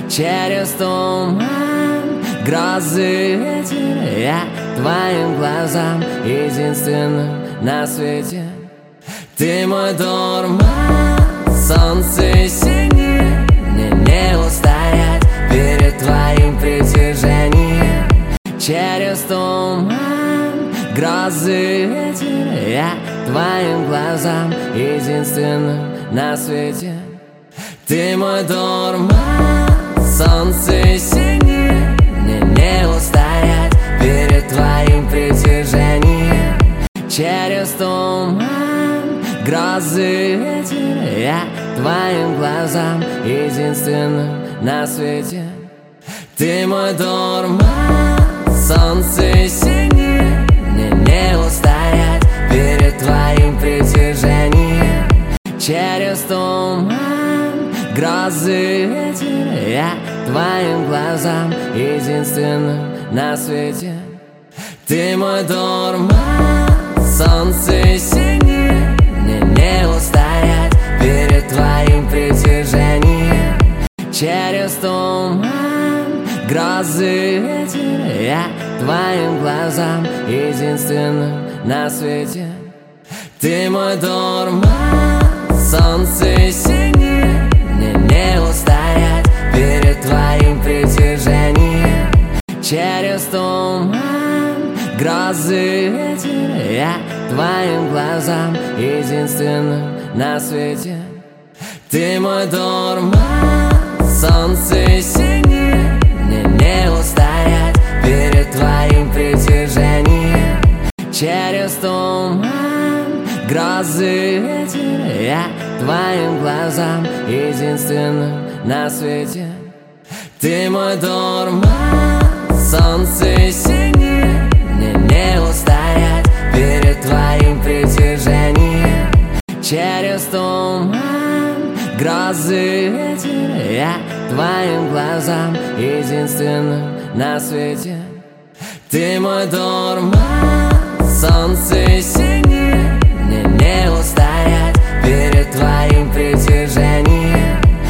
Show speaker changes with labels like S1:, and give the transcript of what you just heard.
S1: Через туман, грозы, ветер, я твоим глазам единственным на свете. Ты мой дурман, солнце синее, мне не устоять перед твоим притяжением. Через туман, грозы, ветер, я твоим глазам единственным на свете. Ты мой дурман, солнце синее, мне не устоять перед твоим притяжением. Через туман, грозы, ветер, я твоим глазам единственным на свете. Ты мой дурман, солнце синее, мне не устоять перед твоим притяжением. Через туман, грозы, ветер, я твоим глазам единственным на свете. Ты мой дурман, солнце синее, мне не устоять перед твоим притяжением. Через туман, грозы, ветер, я твоим глазам единственным на свете. Ты мой дурман, солнце синее, мне не устоять перед твоим притяжением. Через туман, грозы, ветер, я твоим глазам единственным на свете. Ты мой дурман, солнце синее, мне не устоять перед твоим притяжением. Через туман, грозы, ветер, я твоим глазам единственным на свете. Ты мой дурман, солнце синее, мне не устоять перед твоим притяжением. Через туман, грозы, ветер, я твоим глазам единственным на свете. Ты мой дурман,